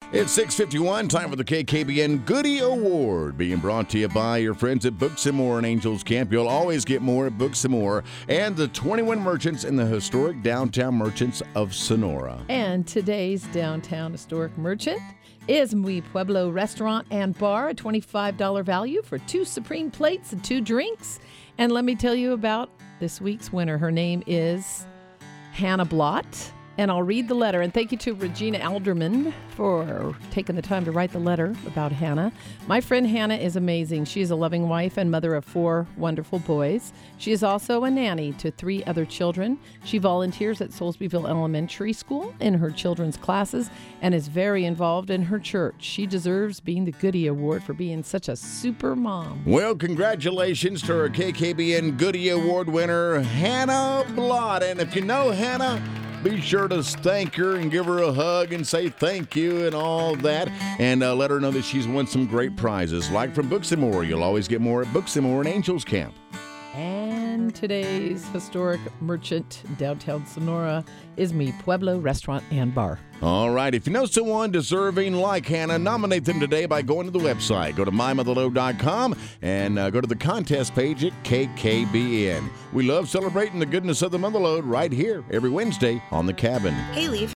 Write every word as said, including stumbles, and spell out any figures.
It's six fifty-one, time for the K K B N Goodie Award, being brought to you by your friends at Books and More and Angels Camp. You'll always get more at Books and More, and the twenty-one merchants in the historic downtown merchants of Sonora. And today's downtown historic merchant is Mi Pueblo Restaurant and Bar, a twenty-five dollars value for two supreme plates and two drinks. And let me tell you about this week's winner. Her name is Hannah Blott. And I'll read the letter. And thank you to Regina Alderman for taking the time to write the letter about Hannah. My friend Hannah is amazing. She is a loving wife and mother of four wonderful boys. She is also a nanny to three other children. She volunteers at Soulsbyville Elementary School in her children's classes and is very involved in her church. She deserves being the Goodie Award for being such a super mom. Well, congratulations to our K K B N Goodie Award winner, Hannah Blott. And if you know Hannah, be sure to thank her and give her a hug and say thank you and all that. And uh, let her know that she's won some great prizes, like from Books and More. You'll always get more at Books and More and Angels Camp. And today's historic merchant downtown Sonora is Mi Pueblo Restaurant and Bar. All right. If you know someone deserving like Hannah, nominate them today by going to the website. Go to my mother lode dot com and uh, go to the contest page at K K B N. We love celebrating the goodness of the Mother Lode right here every Wednesday on The Cabin. Haley